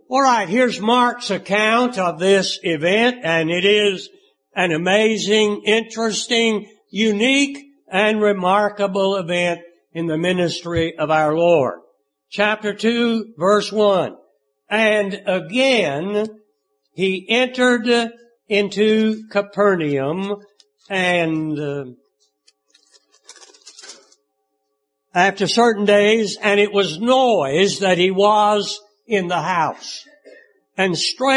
All right, here's Mark's account of this event, and it is an amazing, interesting, unique, and remarkable event in the ministry of our Lord. Chapter 2, verse 1. And again, he entered into Capernaum, and after certain days, and it was noised that he was in the house. And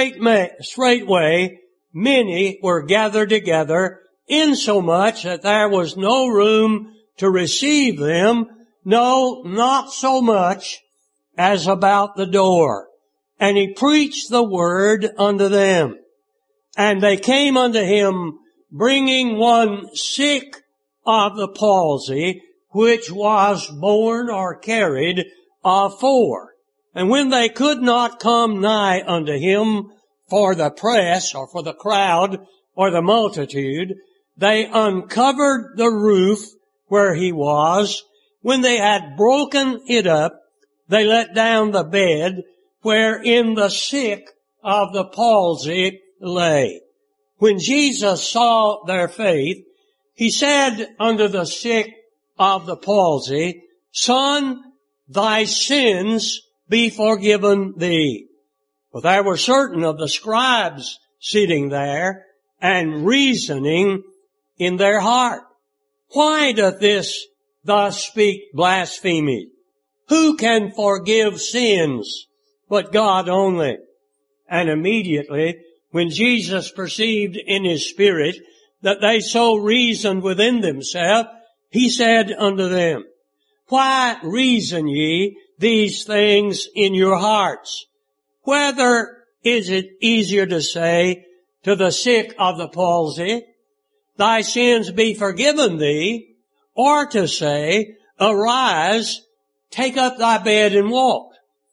straightway many were gathered together, insomuch that there was no room to receive them, no, not so much as about the door. And he preached the word unto them. And they came unto him, bringing one sick of the palsy, which was borne or carried of 4. And when they could not come nigh unto him for the press, or for the crowd, or the multitude, they uncovered the roof where he was. When they had broken it up, they let down the bed wherein the sick of the palsy lay. When Jesus saw their faith, he said unto the sick of the palsy, Son, thy sins be forgiven thee. But there were certain of the scribes sitting there and reasoning in their heart, Why doth this thus speak blasphemy? Who can forgive sins but God only? And immediately, when Jesus perceived in his spirit that they so reasoned within themselves, he said unto them, Why reason ye these things in your hearts? Whether is it easier to say to the sick of the palsy, Thy sins be forgiven thee, or to say, Arise, take up thy bed and walk?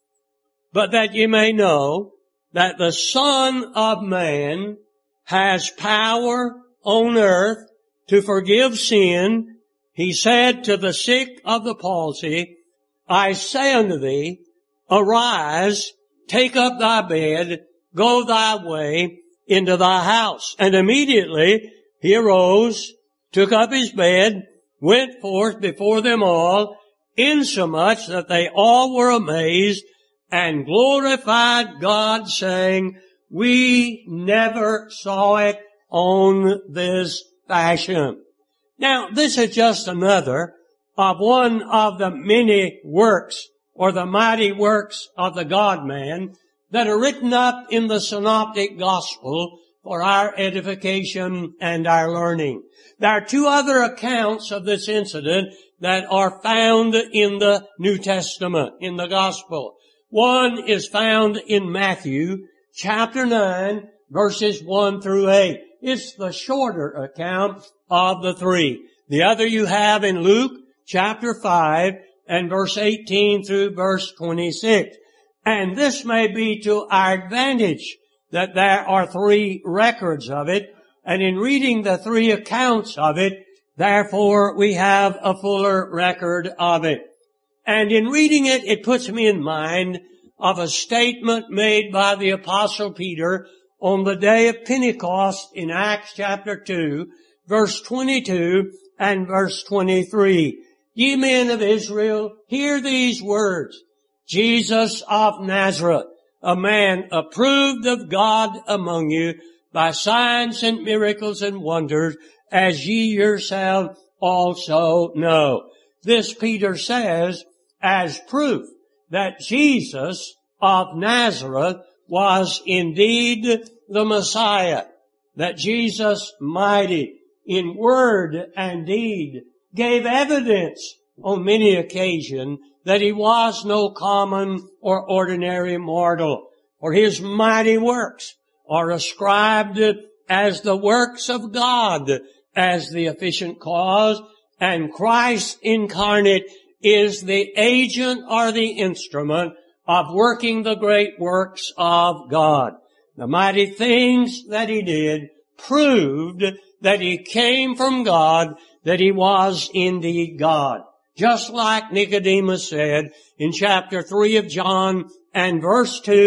But that ye may know that the Son of Man has power on earth to forgive sin, he said to the sick of the palsy, I say unto thee, Arise, take up thy bed, go thy way into thy house. And immediately he arose, took up his bed, went forth before them all, insomuch that they all were amazed, and glorified God, saying, We never saw it on this fashion. Now, this is just another of one of the many works, or the mighty works of the God-man, that are written up in the Synoptic Gospel for our edification and our learning. There are 2 other accounts of this incident that are found in the New Testament, in the Gospel. One is found in Matthew chapter 9, verses 1 through 8. It's the shorter account of the 3. The other you have in Luke chapter 5 and verse 18 through verse 26. And this may be to our advantage that there are 3 records of it. And in reading the 3 accounts of it, therefore we have a fuller record of it. And in reading it, it puts me in mind of a statement made by the Apostle Peter on the day of Pentecost in Acts chapter 2, verse 22 and verse 23. Ye men of Israel, hear these words. Jesus of Nazareth, a man approved of God among you by signs and miracles and wonders, as ye yourselves also know. This Peter says as proof that Jesus of Nazareth was indeed the Messiah, that Jesus mighty in word and deed gave evidence on many occasions that he was no common or ordinary mortal, for his mighty works are ascribed as the works of God as the efficient cause, and Christ incarnate is the agent or the instrument of working the great works of God. The mighty things that he did proved that he came from God, that he was indeed God. Just like Nicodemus said in chapter 3 of John and verse 2,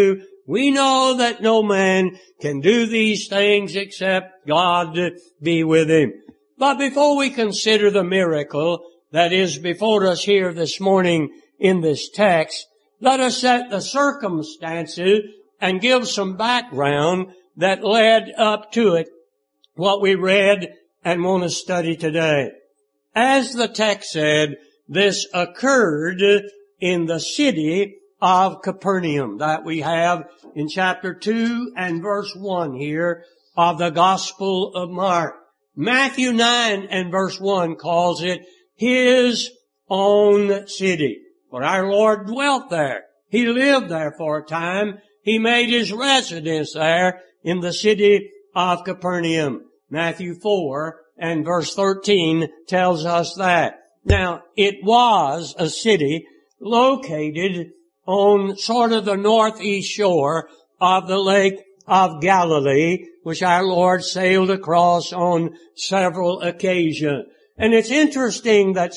We know that no man can do these things except God be with him. But before we consider the miracle that is before us here this morning in this text, let us set the circumstances and give some background that led up to it, what we read and want to study today. As the text said, this occurred in the city of Capernaum that we have in chapter 2 and verse 1 here of the Gospel of Mark. Matthew 9 and verse 1 calls it his own city. For our Lord dwelt there. He lived there for a time. He made his residence there in the city of Capernaum. Matthew 4 and verse 13 tells us that. Now, it was a city located on sort of the northeast shore of the Lake of Galilee, which our Lord sailed across on several occasions. And it's interesting that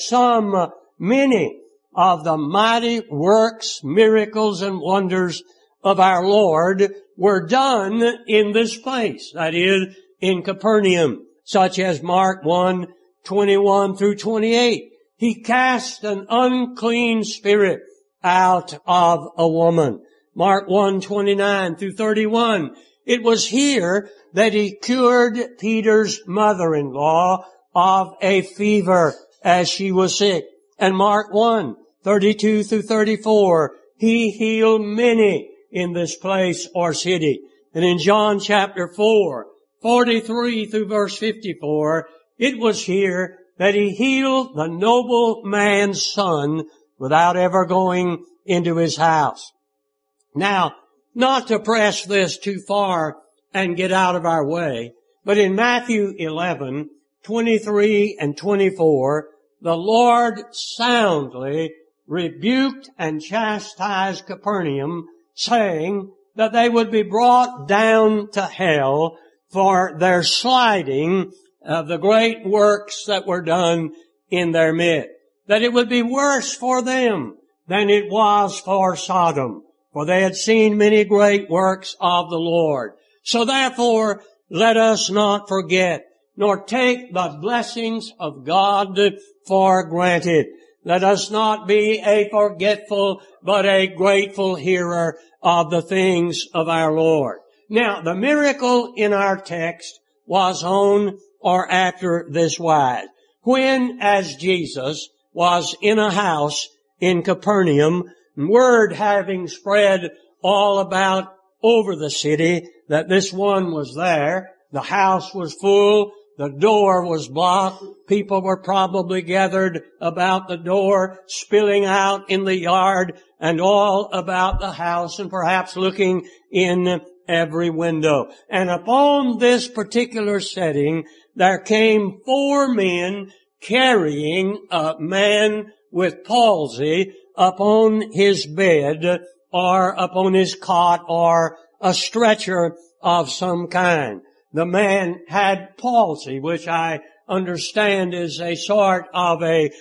many of the mighty works, miracles, and wonders of our Lord were done in this place, that is, in Capernaum, such as Mark 1:21 through 28. He cast an unclean spirit out of a woman. Mark 1:29 through 31. It was here that he cured Peter's mother-in-law of a fever as she was sick. And Mark 1:32 through 34. He healed many in this place or city. And in John chapter 4:43 through verse 54, it was here that he healed the noble man's son without ever going into his house. Now, not to press this too far and get out of our way, but in Matthew 11:23 and 24, the Lord soundly rebuked and chastised Capernaum, saying that they would be brought down to hell for their slighting of the great works that were done in their midst. That it would be worse for them than it was for Sodom, for they had seen many great works of the Lord. So therefore, let us not forget, nor take the blessings of God for granted. Let us not be a forgetful, but a grateful hearer of the things of our Lord. Now, the miracle in our text was on or after this wise. When, as Jesus was in a house in Capernaum, word having spread all about over the city that this one was there, the house was full, the door was blocked, people were probably gathered about the door, spilling out in the yard and all about the house and perhaps looking in every window. And upon this particular setting, there came 4 men carrying a man with palsy upon his bed or upon his cot or a stretcher of some kind. The man had palsy, which I understand is a sort of a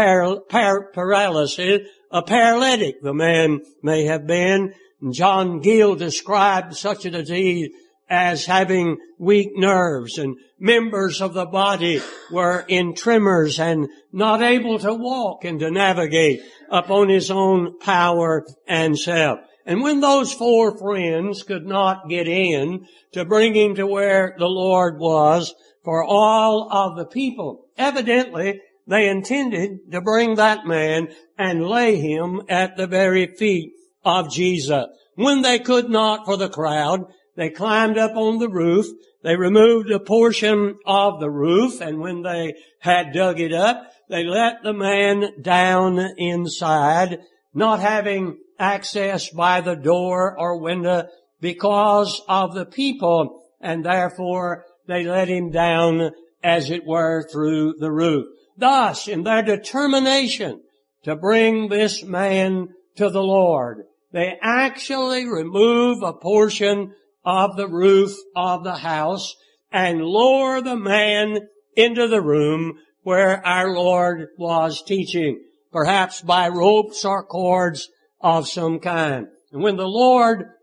paralysis, a paralytic the man may have been. John Gill described such a disease as having weak nerves, and members of the body were in tremors and not able to walk and to navigate upon his own power and self. And when those 4 friends could not get in to bring him to where the Lord was for all of the people, evidently they intended to bring that man and lay him at the very feet of Jesus. When they could not for the crowd, they climbed up on the roof. They removed a portion of the roof, and when they had dug it up, they let the man down inside, not having access by the door or window because of the people, and therefore they let him down, as it were, through the roof. Thus, in their determination to bring this man to the Lord, they actually remove a portion of the roof of the house and lower the man into the room where our Lord was teaching, perhaps by ropes or cords of some kind. And when the Lord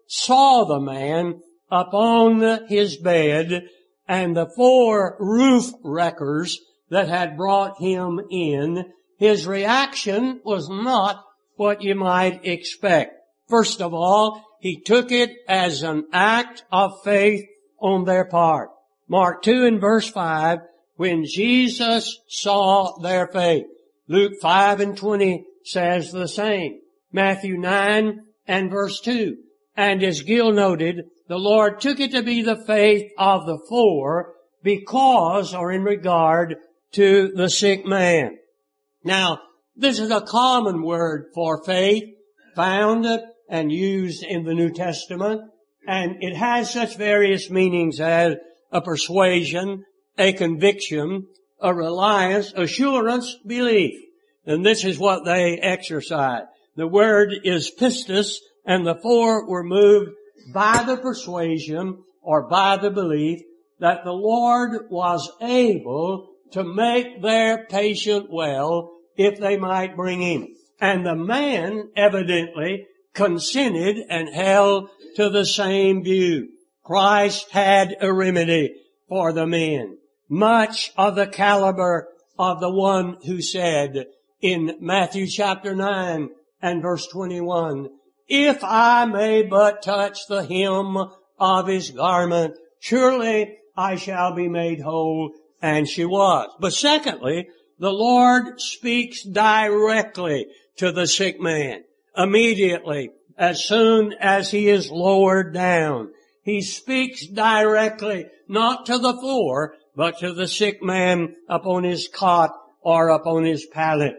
saw the man upon his bed, and the 4 roof wreckers that had brought him in, his reaction was not what you might expect. First of all, he took it as an act of faith on their part. Mark 2 and verse 5, when Jesus saw their faith. Luke 5 and 20 says the same. Matthew 9 and verse 2. And as Gill noted, the Lord took it to be the faith of the 4 because, or in regard to the sick man. Now, this is a common word for faith, found and used in the New Testament, and it has such various meanings as a persuasion, a conviction, a reliance, assurance, belief. And this is what they exercise. The word is pistis, and the 4 were moved by the persuasion or by the belief that the Lord was able to make their patient well if they might bring him. And the man evidently consented and held to the same view. Christ had a remedy for the men, much of the caliber of the one who said in Matthew chapter 9 and verse 21, if I may but touch the hem of his garment, surely I shall be made whole. And she was. But secondly, the Lord speaks directly to the sick man. Immediately, as soon as he is lowered down, he speaks directly, not to the 4, but to the sick man upon his cot or upon his pallet.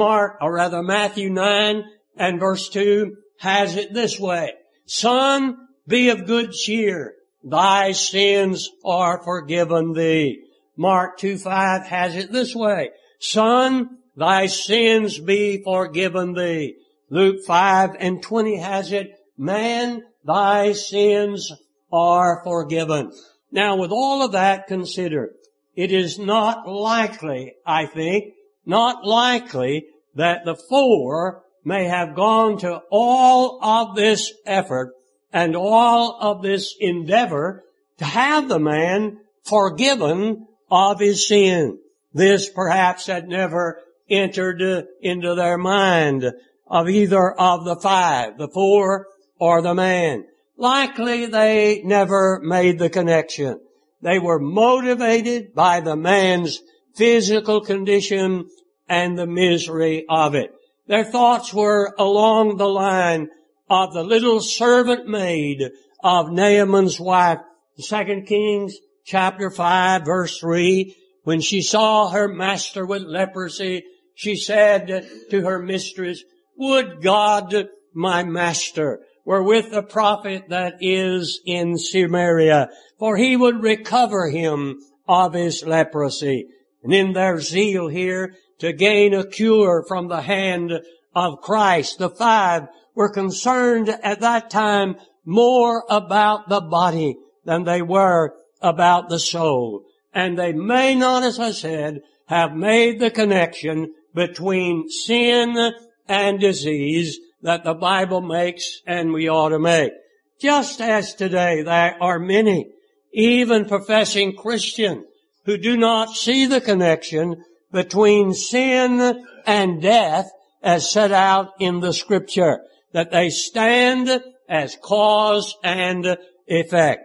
Matthew 9 and verse 2 has it this way. Son, be of good cheer. Thy sins are forgiven thee. Mark 2:5 has it this way. Son, thy sins be forgiven thee. Luke 5 and 20 has it. Man, thy sins are forgiven. Now, with all of that considered, it is not likely, I think, not likely that the 4 may have gone to all of this effort and all of this endeavor to have the man forgiven of his sin. This perhaps had never entered into their mind of either of the 5, the 4 or the man. Likely they never made the connection. They were motivated by the man's physical condition and the misery of it. Their thoughts were along the line of the little servant maid of Naaman's wife. 2 Kings chapter 5 verse 3, when she saw her master with leprosy, she said to her mistress, would God my master were with the prophet that is in Samaria, for he would recover him of his leprosy. And in their zeal here to gain a cure from the hand of Christ, the 5 were concerned at that time more about the body than they were about the soul. And they may not, as I said, have made the connection between sin and disease that the Bible makes and we ought to make. Just as today there are many, even professing Christians, who do not see the connection between sin and death as set out in the Scripture, that they stand as cause and effect.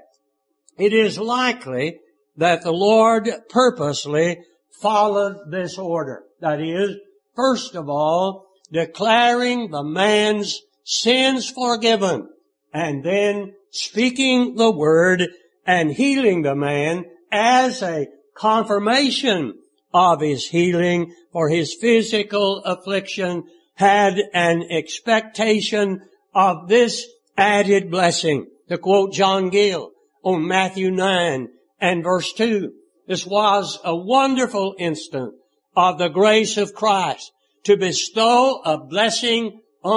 It is likely that the Lord purposely followed this order. That is, first of all, declaring the man's sins forgiven, and then speaking the word and healing the man as a confirmation of his healing, for his physical affliction had an expectation of this added blessing. To quote John Gill on Matthew 9 and verse 2, this was a wonderful instant of the grace of Christ to bestow a blessing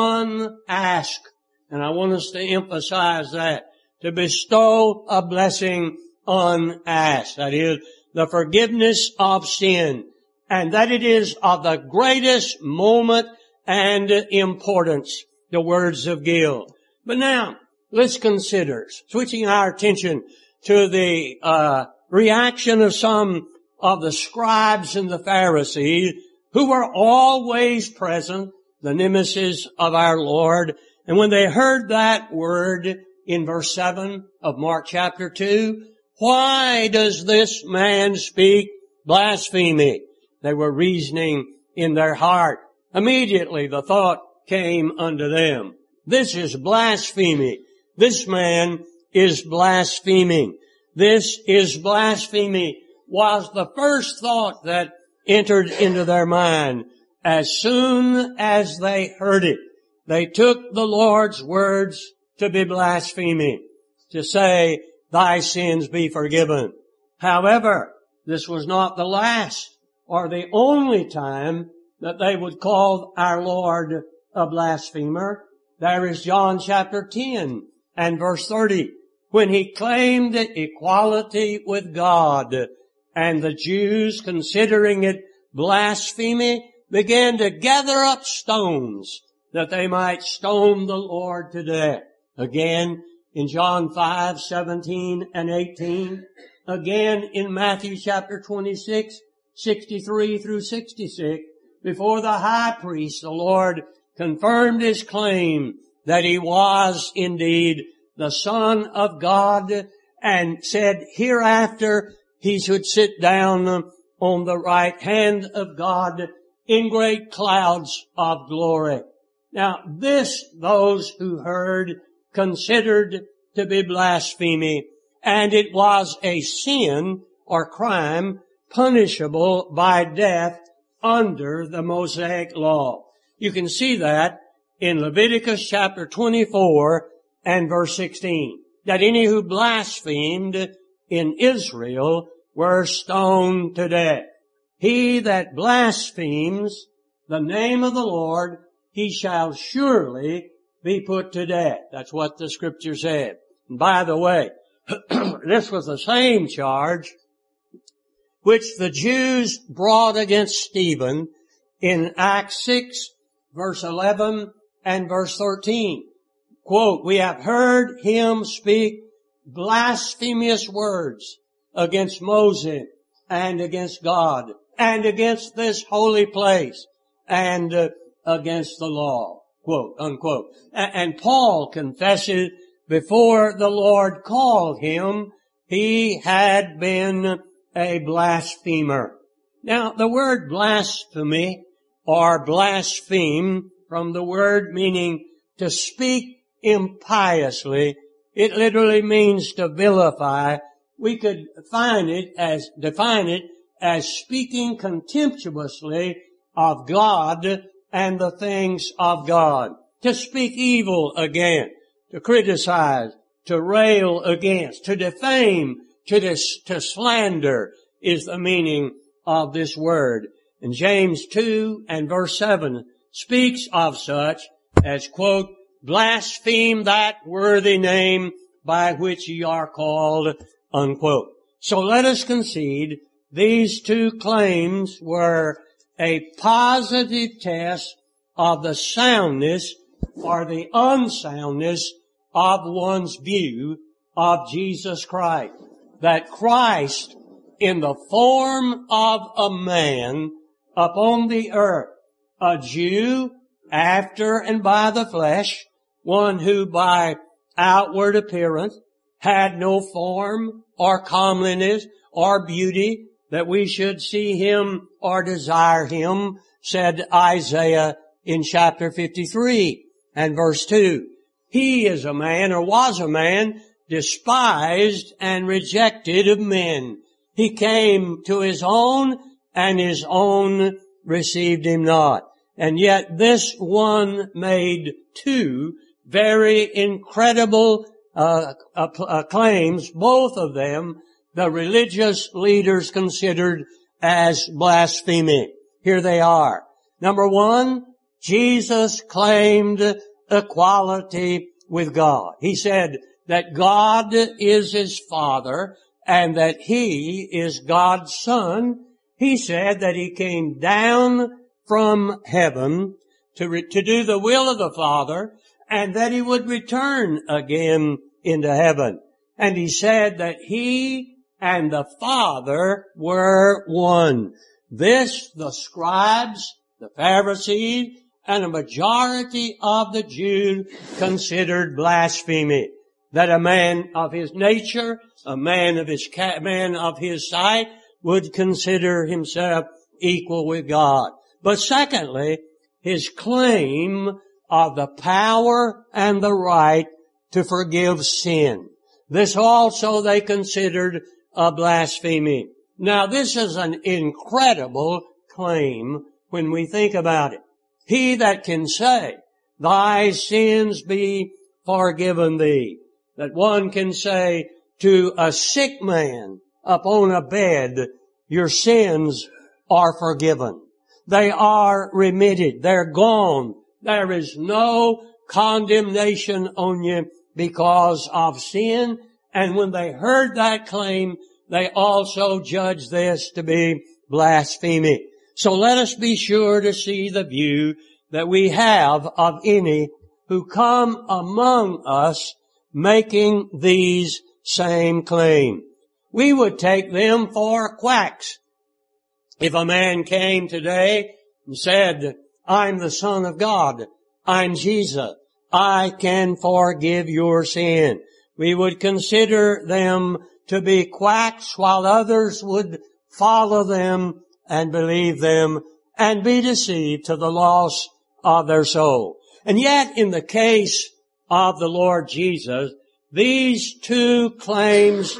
unasked. And I want us to emphasize that. To bestow a blessing unasked. That is, the forgiveness of sin. And that it is of the greatest moment and importance. The words of Gill. But now, let's consider switching our attention to the reaction of some of the scribes and the Pharisees who were always present, the nemesis of our Lord. And when they heard that word in verse 7 of Mark chapter 2, why does this man speak blasphemy? They were reasoning in their heart. Immediately the thought came unto them, this is blasphemy. This man is blaspheming. This is blasphemy was the first thought that entered into their mind. As soon as they heard it, they took the Lord's words to be blasphemy, to say, thy sins be forgiven. However, this was not the last or the only time that they would call our Lord a blasphemer. There is John chapter 10 and verse 30, when he claimed equality with God, and the Jews, considering it blasphemy, began to gather up stones that they might stone the Lord to death. Again, in John 5:17 and 18. Again, in Matthew chapter 26, 63 through 66. Before the high priest, the Lord confirmed his claim that he was indeed the Son of God, and said hereafter he should sit down on the right hand of God in great clouds of glory. Now this, those who heard, considered to be blasphemy, and it was a sin or crime punishable by death under the Mosaic law. You can see that in Leviticus chapter 24 and verse 16, that any who blasphemed in Israel were stoned to death. He that blasphemes the name of the Lord, he shall surely be put to death. That's what the scripture said. And by the way, this was the same charge which the Jews brought against Stephen in Acts 6, verse 11 and verse 13. Quote, we have heard him speak blasphemous words against Moses and against God and against this holy place and against the law, quote, unquote. And Paul confesses before the Lord called him, he had been a blasphemer. Now, the word blasphemy or blaspheme, from the word meaning to speak impiously, it literally means to vilify. We could define it as speaking contemptuously of God and the things of God. To speak evil against, to criticize, to rail against, to defame, to slander is the meaning of this word. And James 2 and verse 7 speaks of such as, quote, blaspheme that worthy name by which ye are called, unquote. So let us concede these two claims were a positive test of the soundness or the unsoundness of one's view of Jesus Christ. That Christ, in the form of a man upon the earth, a Jew after and by the flesh, one who by outward appearance had no form or comeliness or beauty that we should see him or desire him, said Isaiah in chapter 53 and verse 2. He is a man, or was a man, despised and rejected of men. He came to his own, and his own received him not. And yet this one made two very incredible claims, both of them the religious leaders considered as blasphemy. Here they are. Number one, Jesus claimed equality with God. He said that God is his Father and that he is God's Son. He said that he came down from heaven to do the will of the Father, and that he would return again into heaven. And he said that he and the Father were one. This the scribes, the Pharisees, and a majority of the Jews considered blasphemy. That a man of his nature, a man of his sight, would consider himself equal with God. But secondly, his claim of the power and the right to forgive sin. This also they considered a blasphemy. Now this is an incredible claim when we think about it. He that can say, thy sins be forgiven thee. That one can say to a sick man upon a bed, your sins are forgiven. They are remitted. They're gone. There is no condemnation on you because of sin. And when they heard that claim, they also judged this to be blasphemy. So let us be sure to see the view that we have of any who come among us making these same claims. We would take them for quacks. If a man came today and said, I'm the Son of God, I'm Jesus, I can forgive your sin, we would consider them to be quacks, while others would follow them and believe them and be deceived to the loss of their soul. And yet, in the case of the Lord Jesus, these two claims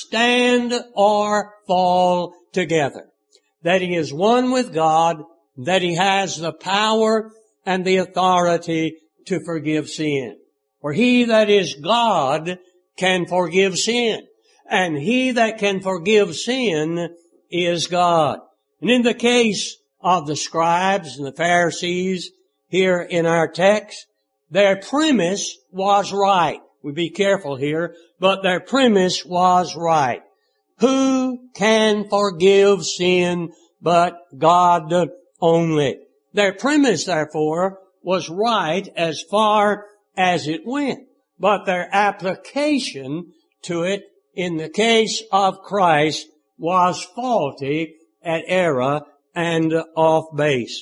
stand or fall together. That he is one with God, that he has the power and the authority to forgive sin. For he that is God can forgive sin, and he that can forgive sin is God. And in the case of the scribes and the Pharisees here in our text, their premise was right. We be careful here, but their premise was right. Who can forgive sin but God only? Their premise, therefore, was right as far as it went, but their application to it in the case of Christ was faulty at error and off base.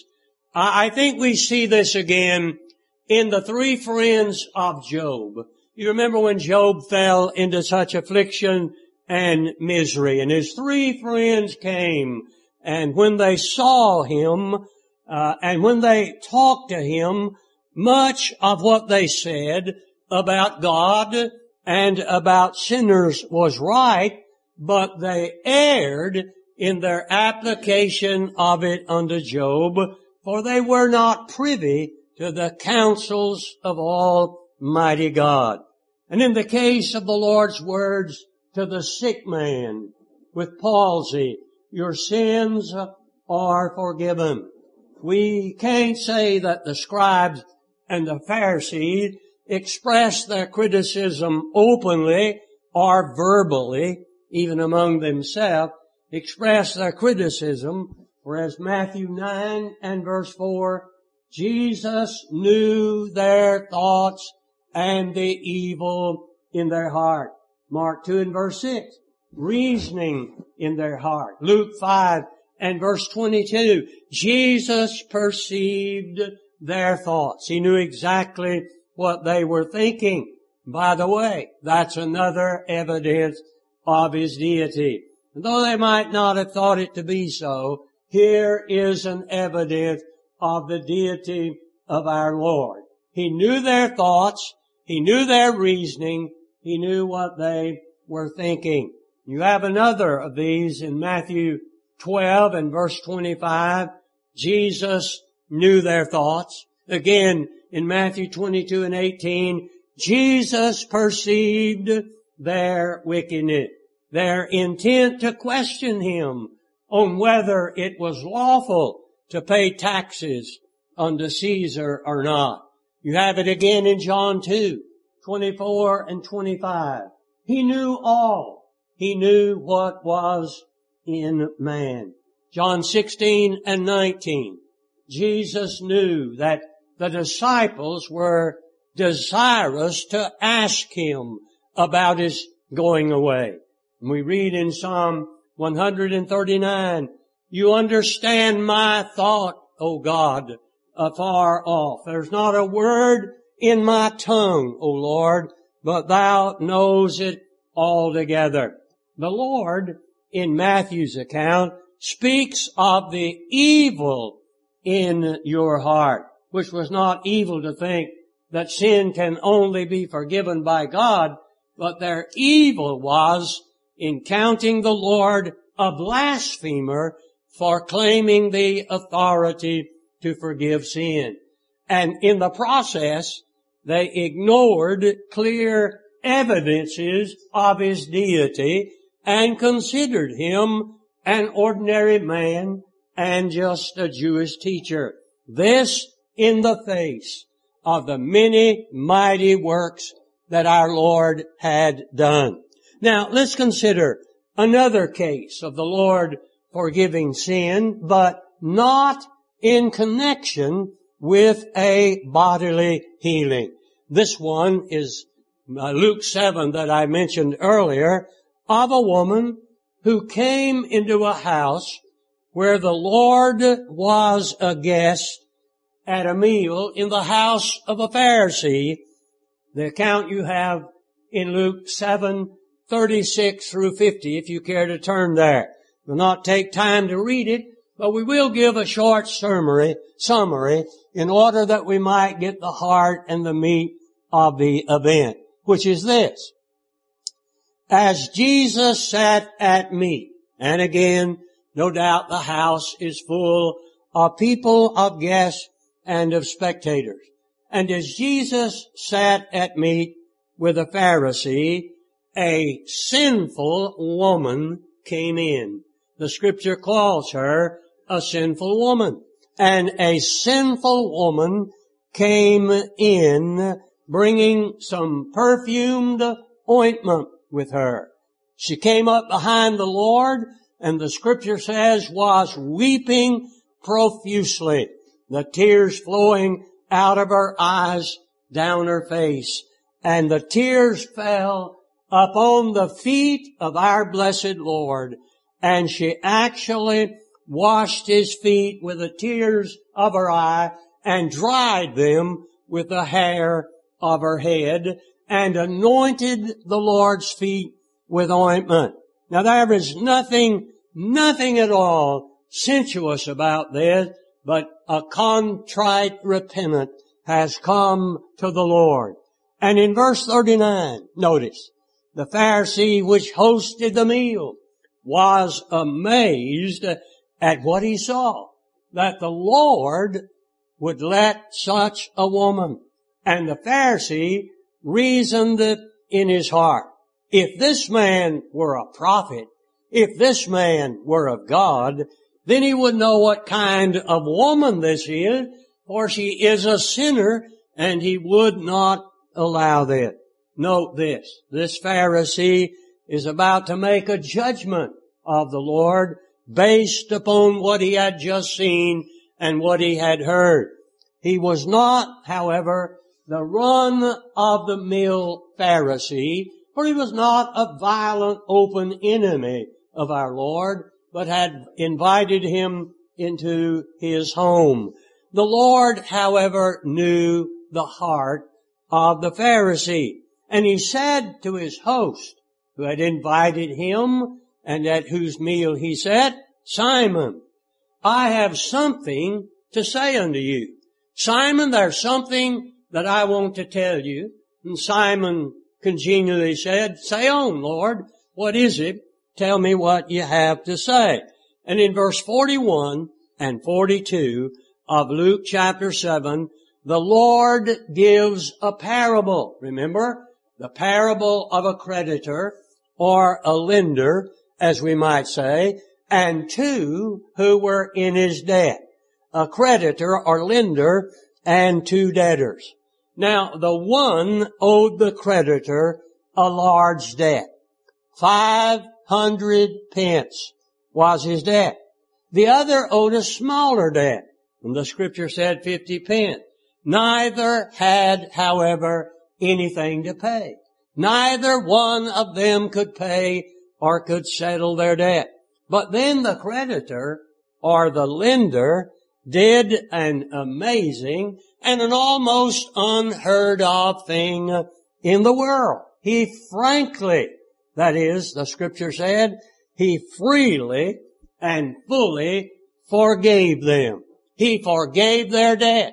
I think we see this again in the three friends of Job. You remember when Job fell into such affliction and misery, and his three friends came, and when they saw him, and when they talked to him, much of what they said about God and about sinners was right, but they erred in their application of it unto Job, for they were not privy to the counsels of Almighty God. And in the case of the Lord's words to the sick man with palsy, your sins are forgiven. We can't say that the scribes and the Pharisees expressed their criticism openly or verbally, even among themselves, expressed their criticism, whereas Matthew 9 and verse 4, Jesus knew their thoughts and the evil in their heart. Mark 2 and verse 6, reasoning in their heart. Luke 5 and verse 22, Jesus perceived their thoughts. He knew exactly what they were thinking. By the way, that's another evidence of his deity. And though they might not have thought it to be so, here is an evidence of the deity of our Lord. He knew their thoughts. He knew their reasoning. He knew what they were thinking. You have another of these in Matthew 12 and verse 25. Jesus knew their thoughts. Again, in Matthew 22 and 18, Jesus perceived their wickedness, their intent to question him on whether it was lawful to pay taxes unto Caesar or not. You have it again in John 2, 24 and 25. He knew all. He knew what was in man. John 16 and 19. Jesus knew that the disciples were desirous to ask him about his going away. And we read in Psalm 139, you understand my thought, O God, afar off. There's not a word in my tongue, O Lord, but thou knows it altogether. The Lord, in Matthew's account, speaks of the evil in your heart, which was not evil to think that sin can only be forgiven by God, but their evil was in counting the Lord a blasphemer for claiming the authority to forgive sin. And in the process, they ignored clear evidences of his deity and considered him an ordinary man and just a Jewish teacher. This in the face of the many mighty works that our Lord had done. Now, let's consider another case of the Lord forgiving sin, but not in connection with a bodily healing. This one is Luke 7 that I mentioned earlier, of a woman who came into a house where the Lord was a guest at a meal in the house of a Pharisee. The account you have in Luke 7:36 through 50, if you care to turn there. We'll not take time to read it, but we will give a short summary in order that we might get the heart and the meat of the event, which is this. As Jesus sat at meat, and again, no doubt the house is full of people, of guests, and of spectators. And as Jesus sat at meat with a Pharisee, a sinful woman came in. The scripture calls her a sinful woman. And a sinful woman came in bringing some perfumed ointment with her. She came up behind the Lord, and the scripture says was weeping profusely, the tears flowing out of her eyes down her face. And the tears fell upon the feet of our blessed Lord, and she actually washed his feet with the tears of her eye and dried them with the hair of her head and anointed the Lord's feet with ointment. Now there is nothing at all sensuous about this, but a contrite repentant has come to the Lord. And in verse 39, notice, the Pharisee which hosted the meal was amazed at what he saw, that the Lord would let such a woman. And the Pharisee reasoned in his heart, if this man were a prophet, if this man were of God, then he would know what kind of woman this is, for she is a sinner, and he would not allow that. Note this. This Pharisee is about to make a judgment of the Lord based upon what he had just seen and what he had heard. He was not, however, the run-of-the-mill Pharisee, for he was not a violent, open enemy of our Lord, but had invited him into his home. The Lord, however, knew the heart of the Pharisee. And he said to his host, who had invited him, and at whose meal he sat, Simon, I have something to say unto you. Simon, there's something that I want to tell you. And Simon congenially said, say on, Lord, what is it? Tell me what you have to say. And in verse 41 and 42 of Luke chapter 7, the Lord gives a parable. Remember? The parable of a creditor, or a lender, as we might say, and two who were in his debt. A creditor or lender and two debtors. Now, the one owed the creditor a large debt. 500 pence was his debt. The other owed a smaller debt, and the scripture said 50 pence. Neither had, however, anything to pay. Neither one of them could pay or could settle their debt. But then the creditor or the lender did an amazing and an almost unheard of thing in the world. He frankly, that is, the scripture said, he freely and fully forgave them. He forgave their debt.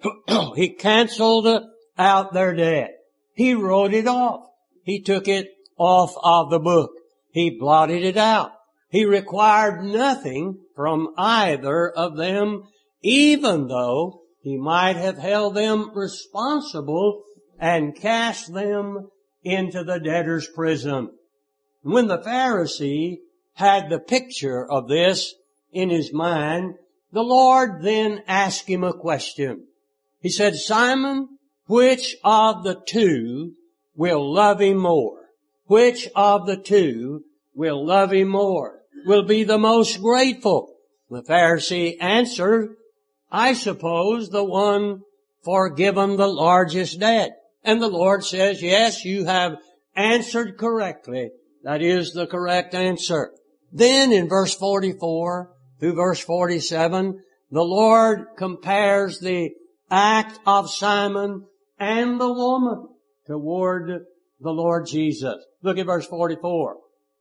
He canceled out their debt. He wrote it off. He took it off of the book. He blotted it out. He required nothing from either of them, even though he might have held them responsible and cast them into the debtor's prison. When the Pharisee had the picture of this in his mind, the Lord then asked him a question. He said, Simon, which of the two will love him more? Which of the two will love him more? Will be the most grateful? The Pharisee answered, I suppose the one forgiven the largest debt. And the Lord says, yes, you have answered correctly. That is the correct answer. Then in verse 44 through verse 47, the Lord compares the act of Simon and the woman toward the Lord Jesus. Look at verse 44.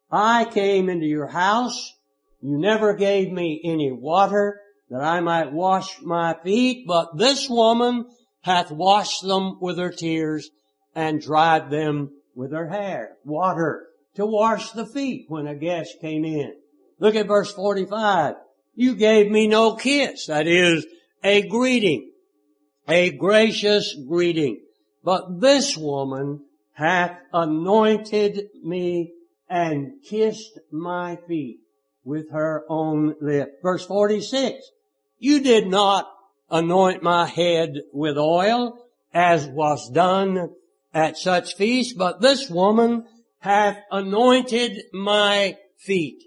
I came into your house. You never gave me any water that I might wash my feet, but this woman hath washed them with her tears and dried them with her hair. Water to wash the feet when a guest came in. Look at verse 45. You gave me no kiss. That is a greeting, a gracious greeting. But this woman hath anointed me and kissed my feet with her own lips. Verse 46. You did not anoint my head with oil, as was done at such feasts, but this woman hath anointed my feet.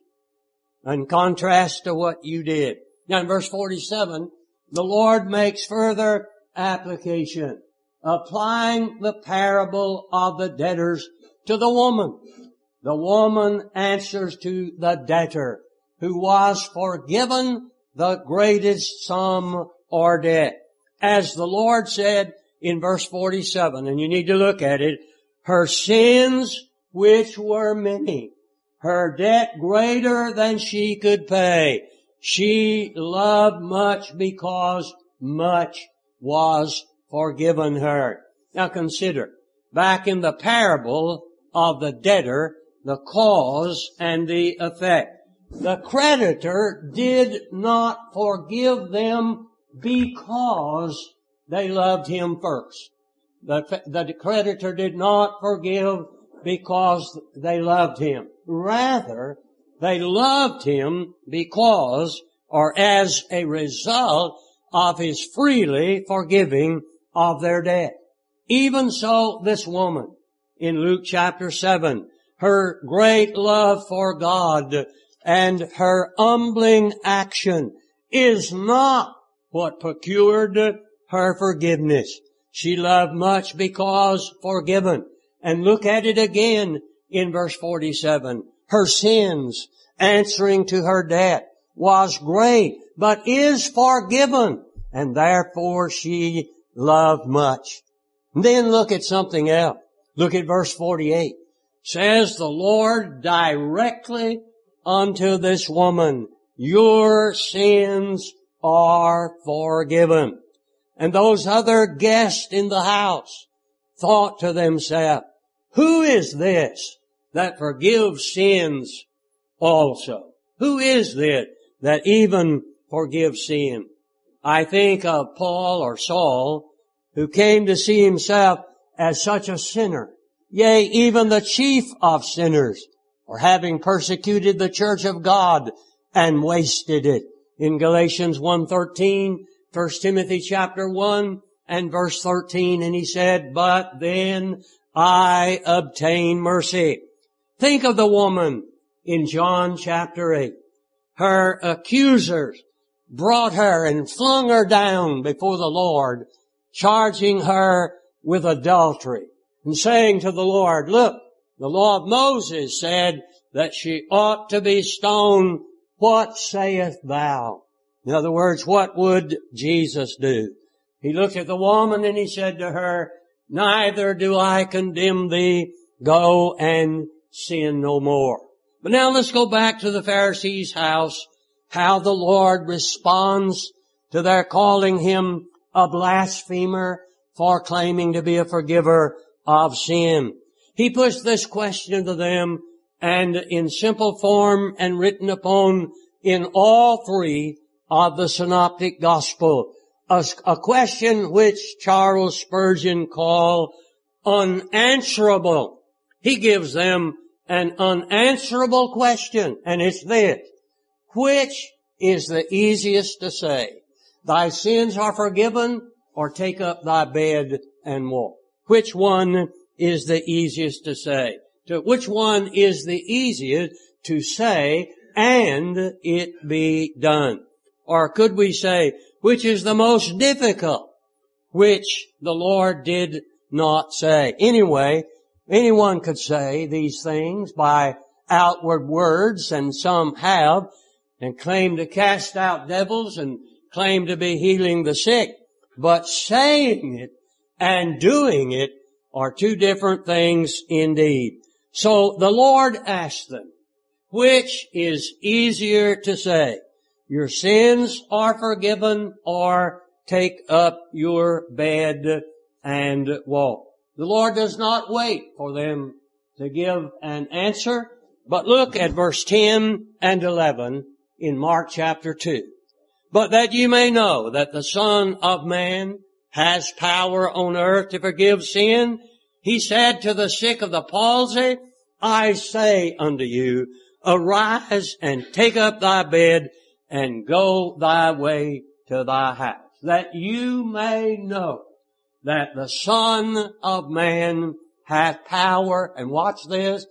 In contrast to what you did. Now in verse 47, the Lord makes further application, applying the parable of the debtors to the woman. The woman answers to the debtor, who was forgiven the greatest sum or debt. As the Lord said in verse 47, and you need to look at it, her sins, which were many, her debt greater than she could pay. She loved much because much was forgiven her. Now consider, back in the parable of the debtor, the cause and the effect. The creditor did not forgive them because they loved him first. The creditor did not forgive because they loved him. Rather, they loved him because, or as a result of his freely forgiving of their debt. Even so, this woman in Luke chapter 7, her great love for God and her humbling action is not what procured her forgiveness. She loved much because forgiven. And look at it again in verse 47. Her sins, answering to her debt, was great, but is forgiven, and therefore she loved much. And then look at something else. Look at verse 48. Says the Lord directly unto this woman, your sins are forgiven. And those other guests in the house thought to themselves, who is this that forgives sins also? Who is this that even forgives sin? I think of Paul or Saul, who came to see himself as such a sinner, yea, even the chief of sinners, for having persecuted the church of God and wasted it. In Galatians 1:13, 1 Timothy chapter 1 and verse 13, and he said, but then I obtain mercy. Think of the woman in John chapter 8. Her accusers brought her and flung her down before the Lord, charging her with adultery and saying to the Lord, look, the law of Moses said that she ought to be stoned. What sayest thou? In other words, what would Jesus do? He looked at the woman and he said to her, neither do I condemn thee. Go and sin no more. But now let's go back to the Pharisees' house, how the Lord responds to their calling him a blasphemer for claiming to be a forgiver of sin. He puts this question to them, and in simple form and written upon in all three of the synoptic gospel, a question which Charles Spurgeon called unanswerable. He gives them an unanswerable question, and it's this: which is the easiest to say? Thy sins are forgiven, or take up thy bed and walk? Which one is the easiest to say? Which one is the easiest to say and it be done? Or could we say, which is the most difficult, which the Lord did not say? Anyway, anyone could say these things by outward words, and some have, and claim to cast out devils and claim to be healing the sick. But saying it and doing it are two different things indeed. So the Lord asked them, which is easier to say? Your sins are forgiven, or take up your bed and walk? The Lord does not wait for them to give an answer, but look at verse 10 and 11 in Mark chapter 2. But that you may know that the Son of Man has power on earth to forgive sin, he said to the sick of the palsy, I say unto you, arise and take up thy bed and go thy way to thy house, that you may know that the Son of Man hath power, and watch this,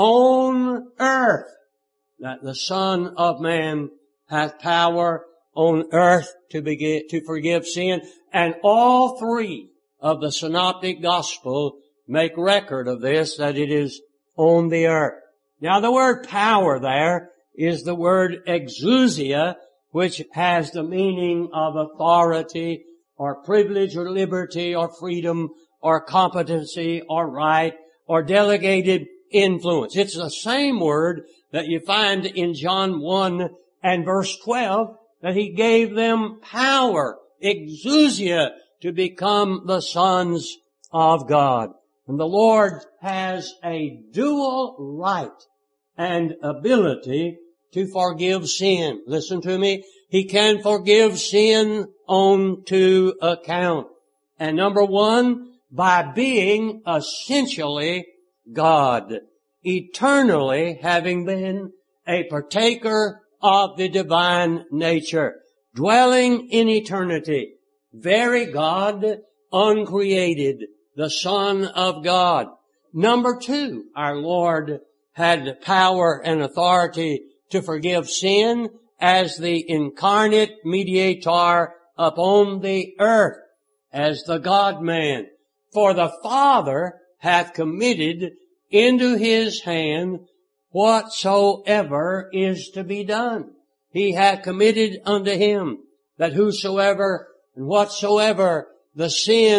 on earth, that the Son of Man hath power on earth to forgive sin. And all three of the synoptic gospel make record of this, that it is on the earth. Now the word power there is the word exousia, which has the meaning of authority or privilege or liberty or freedom or competency or right or delegated influence. It's the same word that you find in John 1 and verse 12, that he gave them power, exousia, to become the sons of God. And the Lord has a dual right and ability to forgive sin. Listen to me. He can forgive sin on two accounts. And number one, by being essentially God, eternally having been a partaker of the divine nature, dwelling in eternity, very God, uncreated, the Son of God. Number two, our Lord had power and authority to forgive sin as the incarnate mediator upon the earth, as the God-man. For the Father hath committed into his hand whatsoever is to be done. He hath committed unto him that whosoever and whatsoever the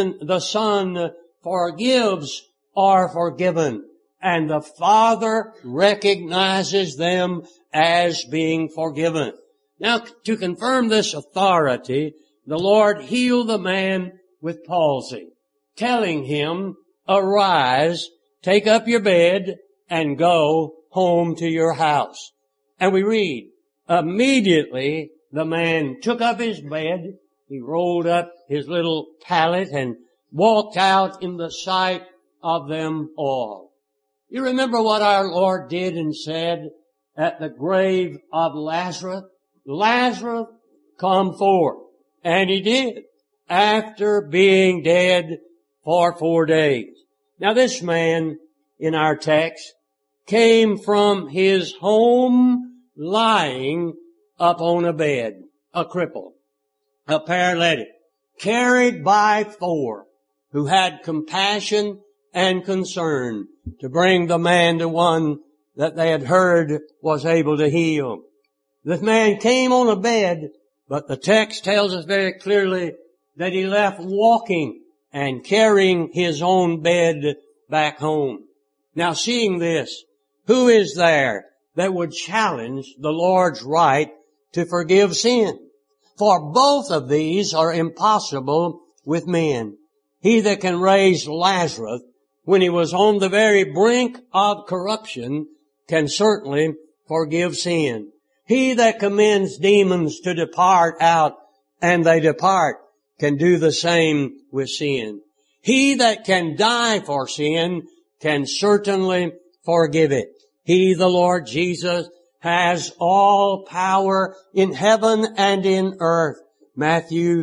Son forgives are forgiven. And the Father recognizes them as being forgiven. Now, to confirm this authority, the Lord healed the man with palsy, telling him, arise, take up your bed, and go home to your house. And we read, immediately the man took up his bed, he rolled up his little pallet and walked out in the sight of them all. You remember what our Lord did and said at the grave of Lazarus? Lazarus, come forth. And he did, after being dead for 4 days. Now this man in our text came from his home lying upon a bed, a cripple, a paralytic, carried by 4, who had compassion and concern to bring the man to one that they had heard was able to heal. This man came on a bed, but the text tells us very clearly that he left walking and carrying his own bed back home. Now, seeing this, who is there that would challenge the Lord's right to forgive sin? For both of these are impossible with men. He that can raise Lazarus when he was on the very brink of corruption can certainly forgive sin. He that commands demons to depart out and they depart can do the same with sin. He that can die for sin can certainly forgive it. He, the Lord Jesus, has all power in heaven and in earth. Matthew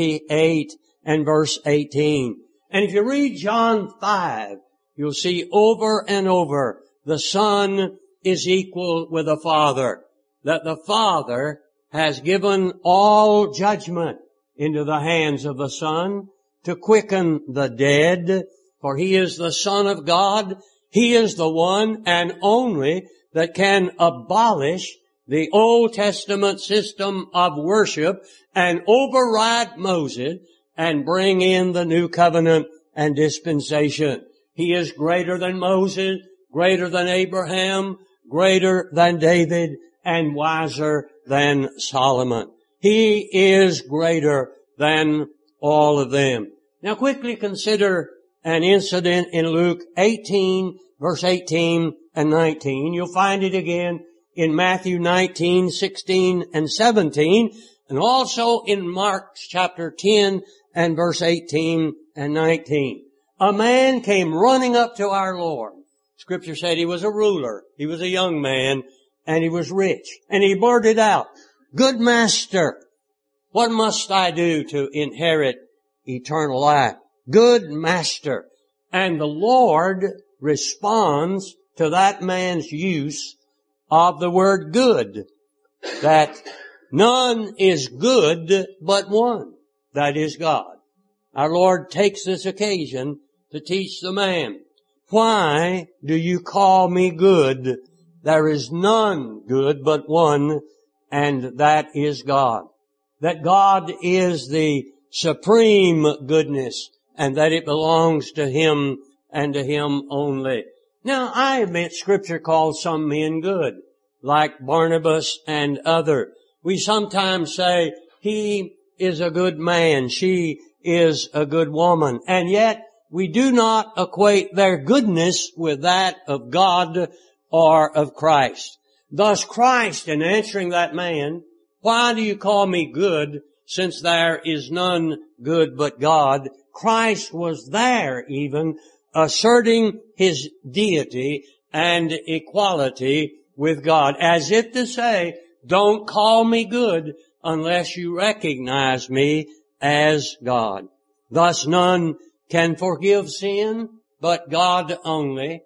28 and verse 18. And if you read John 5, you'll see over and over the Son is equal with the Father. That the Father has given all judgment into the hands of the Son to quicken the dead, for He is the Son of God. He is the one and only that can abolish the Old Testament system of worship and override Moses and bring in the new covenant and dispensation. He is greater than Moses, greater than Abraham, greater than David, and wiser than Solomon. He is greater than all of them. Now quickly consider an incident in Luke 18, verse 18 and 19. You'll find it again in Matthew 19, 16 and 17, and also in Mark chapter 10 and verse 18 and 19. A man came running up to our Lord. Scripture said he was a ruler. He was a young man and he was rich. And he blurted out, "Good master, what must I do to inherit eternal life?" Good master. And the Lord responds to that man's use of the word good, that none is good but one, that is God. Our Lord takes this occasion to teach the man, "Why do you call me good? There is none good but one, and that is God." That God is the supreme goodness, and that it belongs to Him and to Him only. Now, I admit Scripture calls some men good, like Barnabas and others. We sometimes say, he is a good man, she is a good woman, and yet we do not equate their goodness with that of God or of Christ. Thus Christ, in answering that man, "Why do you call me good, since there is none good but God?" Christ was there even asserting His deity and equality with God, as if to say, don't call me good unless you recognize me as God. Thus none can forgive sin but God only.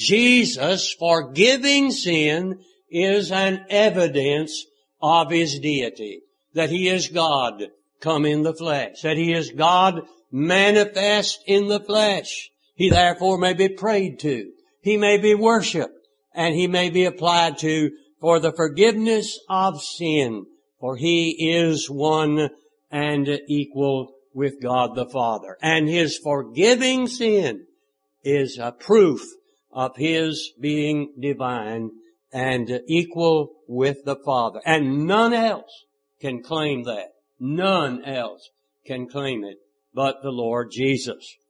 Jesus forgiving sin is an evidence of His deity, that He is God come in the flesh, that He is God manifest in the flesh. He therefore may be prayed to, He may be worshipped, and He may be applied to for the forgiveness of sin, for He is one and equal with God the Father. And His forgiving sin is a proof of His being divine and equal with the Father. And none else can claim that. None else can claim it but the Lord Jesus.